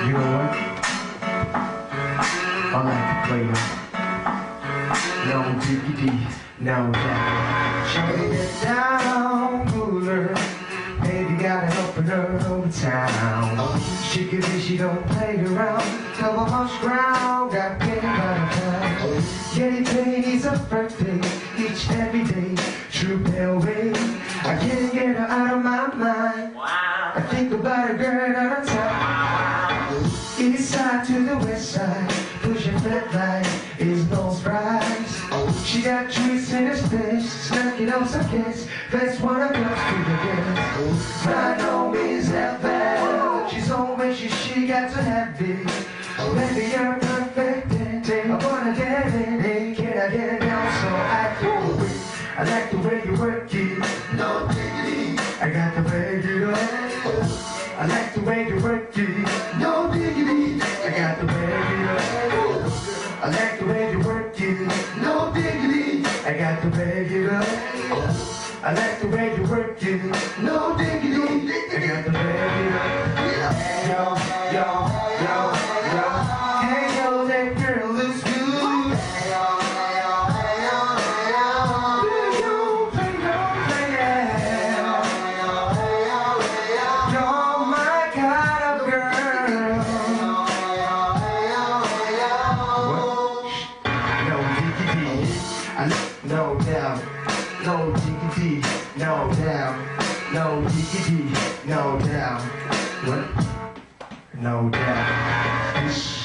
You know what? I like to play no diggity, no doubt. Shutting it down, cooler. Baby gotta help her over town. She could be, she don't play around. Cover much ground, got paid by the time. Getting paid is a birthday, each and every day. True pale way, I can't get her out of my mind. I think about a girl all the time. East side to the west side, pushing flat line is no surprise. She got trees in her space, snacking on some kids. That's what I got to the dance. By no means that bad. She's home when she got to have it. Baby, you're perfect. I wanna get in. Hey, can I get down so I can do it? I like the way you work it. No diggity. I got to bag it up. I like the way you work it. No diggity. I got to bag it up. I like the way you work it. No diggity. I got to bag it up. I like the way you work it. No diggity. I got to bag it up. Yo, yo, yo, yo. Hey, yo, that girl looks good. No doubt, no diggity, no doubt, no diggity, no doubt. What? No doubt.